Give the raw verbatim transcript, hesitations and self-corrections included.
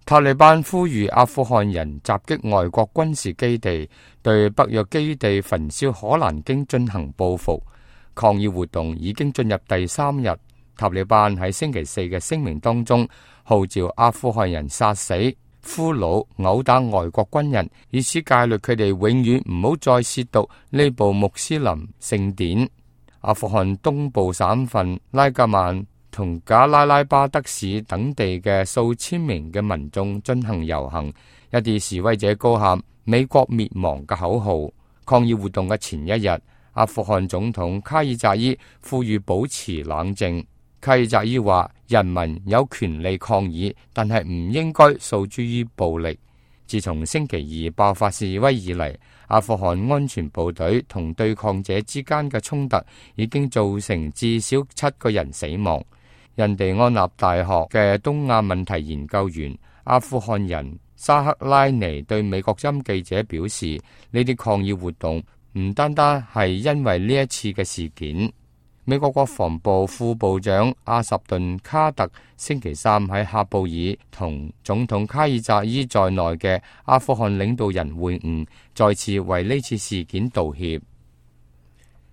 塔利班呼籲阿富汗人襲擊外國軍事基地，對北約基地焚燒可蘭經進行報復。抗議活動已經進入第三日。塔利班喺星期四嘅聲明當中，號召阿富汗人殺死、俘虜、毆打外國軍人，以此戒律佢哋永遠唔好再褻瀆呢部穆斯林聖典。阿富汗東部省份拉格曼同賈拉拉巴德市等地嘅數千名嘅民眾進行遊行，一啲示威者高喊美國滅亡嘅口號。抗議活動嘅前一日，阿富汗總統卡爾扎伊呼籲保持冷靜。卡爾扎伊話：人民有權利抗議，但係唔應該訴諸於暴力。自從星期二爆發示威以嚟，阿富汗安全部隊同對抗者之間嘅衝突已經造成至少七個人死亡。印第安納大學嘅東亞問題研究員阿富汗人沙克拉尼對美國之音記者表示：呢啲抗議活動唔單單係因為呢一次嘅事件。美國國防部副部長阿什頓卡特星期三喺喀布爾同總統卡爾扎伊在內嘅阿富汗領導人會晤，再次為呢次事件道歉。